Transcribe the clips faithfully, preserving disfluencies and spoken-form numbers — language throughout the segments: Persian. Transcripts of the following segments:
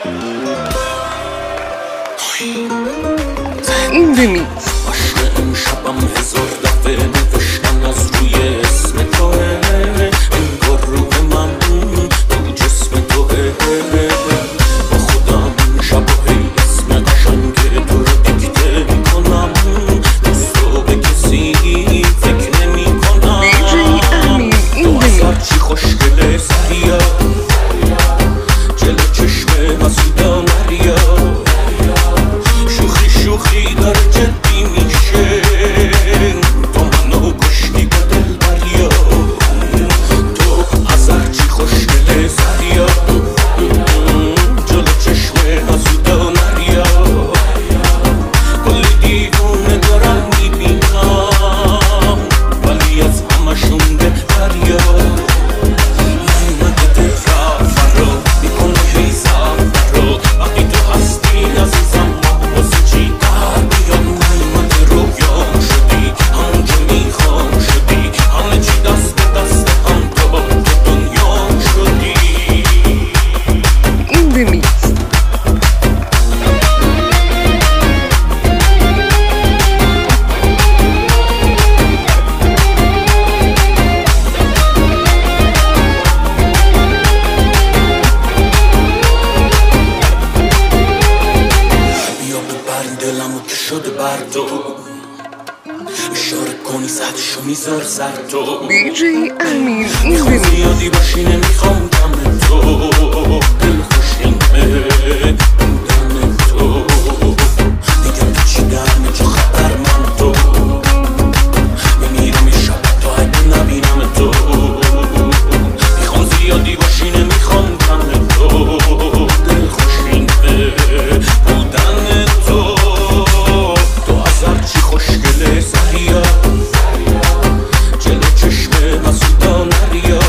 این دمیت عشق امشبم هزار دفعه نوشتن از روی اسم توه، انگار روح من تو جسم توه. با خودم شباهی اسم قشنگ تو رو دیکته میکنم، دوست رو به کسی فکر نمی کنم. تو از هرچی خوشگله سریا، جلو چشم حسودا نریا، شوخی شوخی داره جدی میشه، تو منو کشتی با دل بریا. تو از هرچی خوشگله سریا، جلو چشم حسودا نریا، کلی دیوونه دارم میبینم، ولی از همشون بهتریا. دلمو که شده بر تو، اشاره کنی سرشو میذار سر تو. دی جی امین این میخوام دمیت زیادی باشی نمیخوام کم تو، دل خوشینمه بودن تو. دیگه تو چی درمه چه خبر من تو، میمیرم این شب تا اگه نبینم تو. میخوام زیادی باشی نمیخوام کم تو، دل خوشینمه بودن تو. هرچی خوشگله سریا، جلو چشم حسودا نریا،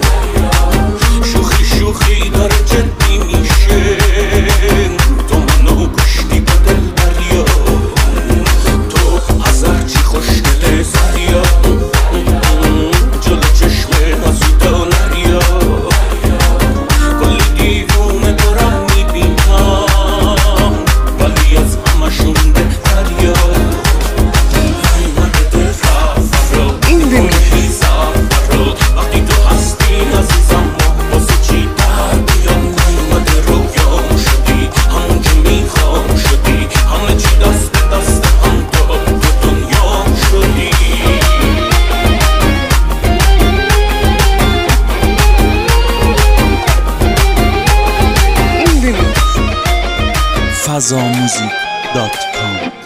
شوخی شوخی داره جدی میشه، تو منو کشتی با دل بریا. تو از هرچی خوشگله سریا، جلو چشم حسودا نریا، کلی دیوونه دارم میبینم، ولی از همشون بهتریا. فضا موزیک دات کام